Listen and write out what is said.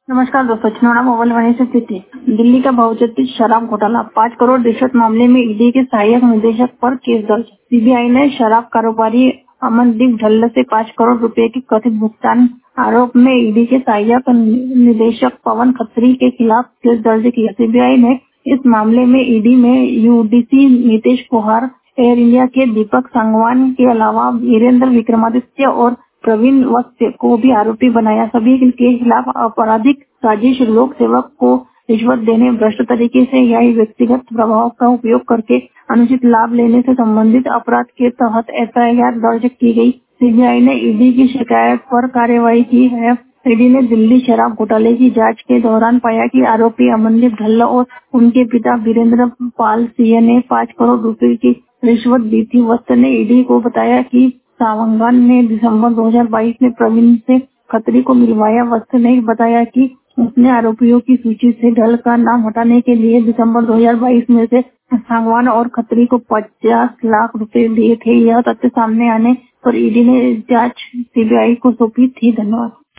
नमस्कार दोस्तों, छिंदवाड़ा मोबाइल वाणी से स्थिति। दिल्ली का बहुचर्चित शराब घोटाला 5 करोड़ रिश्वत मामले में ईडी के सहायक निदेशक पर केस दर्ज। सीबीआई ने शराब कारोबारी अमनदीप ढल्ल से 5 करोड़ रुपए के कथित भुगतान आरोप में ईडी के सहायक निदेशक पवन खत्री के खिलाफ केस दर्ज किया। सीबीआई ने इस मामले में ईडी में UDC Nitish Kuhar, Air India के दीपक सांगवान के अलावा वीरेंद्र विक्रमादित्य और प्रवीण वत्स को भी आरोपी बनाया। सभी के खिलाफ आपराधिक साजिश, लोक सेवक को रिश्वत देने, भ्रष्ट तरीके से या व्यक्तिगत प्रभाव का उपयोग करके अनुचित लाभ लेने से संबंधित अपराध के तहत एफआईआर दर्ज की गई। सीबीआई ने ईडी की शिकायत पर कार्रवाई की है। ईडी ने दिल्ली शराब घोटाले की जांच के दौरान पाया कि आरोपी अमनदीप ढल्ल और उनके पिता वीरेंद्र पाल सिंह ने 5 करोड़ रुपए की रिश्वत दी थी। वत्स ने ईडी को बताया कि सांगवान ने दिसंबर 2022 में प्रवीण से खत्री को मिलवाया। वत्स ने बताया कि उसने आरोपियों की सूची से ढल्ल का नाम हटाने के लिए दिसंबर 2022 में से सांगवान और खत्री को 50 लाख रुपए दिए थे। यह तथ्य सामने आने पर ईडी ने जांच सीबीआई को सौंपी थी। धन्यवाद।